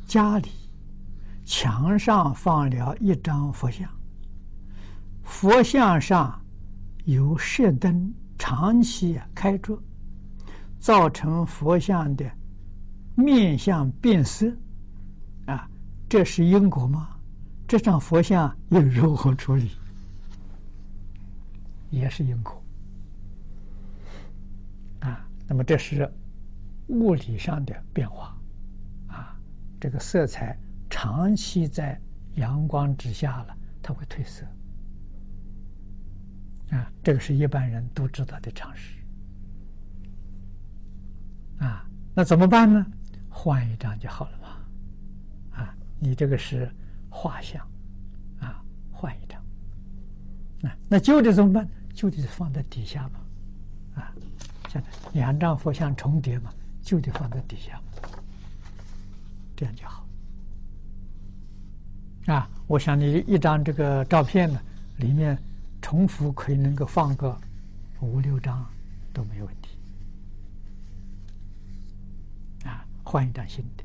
家里墙上放了一张佛像，佛像上有射灯长期开着，造成佛像的面相变色，这是因果吗？这张佛像又如何处理？也是因果那么这是物理上的变化这个色彩长期在阳光之下了，它会褪色这个是一般人都知道的常识那怎么办呢？换一张就好了嘛你这个是画像换一张那旧的怎么办？旧的放在底下嘛像两张佛像重叠嘛，旧的放在底下这样就好我想你一张这个照片呢，里面重复可以能够放个5、6张都没有问题换一张新的